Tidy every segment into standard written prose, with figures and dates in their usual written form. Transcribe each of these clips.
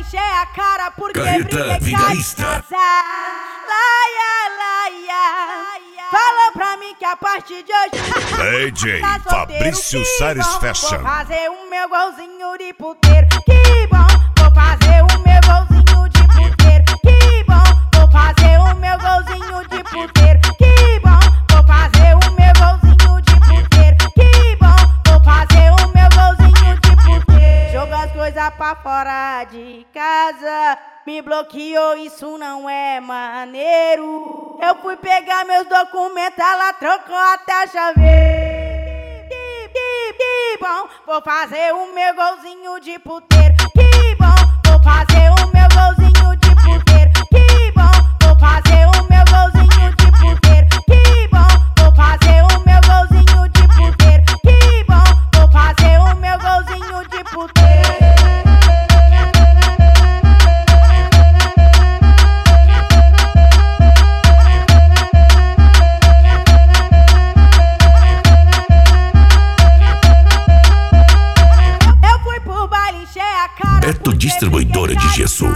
encher a cara porque Carreta Vigarista. Falou pra mim que a partir de hoje DJ tá solteiro, Fabrício que Sares bom. Fashion. Vou fazer o meu golzinho de puteiro, que bom. Vou fazer o meu golzinho de puteiro, que bom. Vou fazer o meu golzinho de puteiro, que bom. Vou fazer o meu golzinho de puteiro, que bom. Vou fazer o meu golzinho de puteiro. Joga as coisas pra fora de casa, me bloqueou, isso não é maneiro. Eu fui pegar meus documentos, ela trocou até a chave. Que bom, vou fazer o meu golzinho de puteiro. Que bom, vou fazer o meu golzinho de puteiro. Que bom, vou fazer o meu golzinho de puteiro. Que bom, vou fazer o meu golzinho de puteiro. Que bom, vou fazer o meu golzinho de puteiro. Beto Distribuidora de Gesso.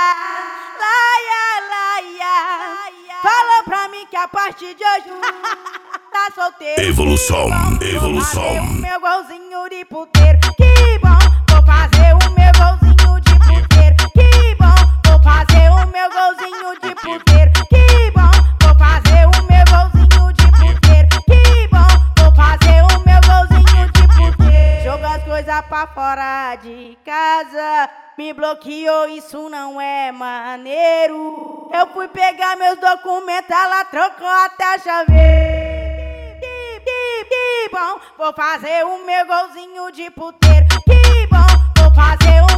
Falou pra mim que a partir de hoje tá solteiro. Evolução, Vou fazer o evolução. meu golzinho de puteiro, que bom. Vou fazer o meu golzinho de puteiro, que bom. Vou fazer o meu golzinho de puteiro, que bom. Vou fazer o meu golzinho de puteiro, que bom. Vou fazer o meu golzinho de puteiro. Joga as coisas pra fora de casa, me bloqueou, isso não é maneiro. Eu fui pegar meus documentos, ela trocou até a chave. Que bom, vou fazer o meu golzinho de puteiro. Que bom, vou fazer o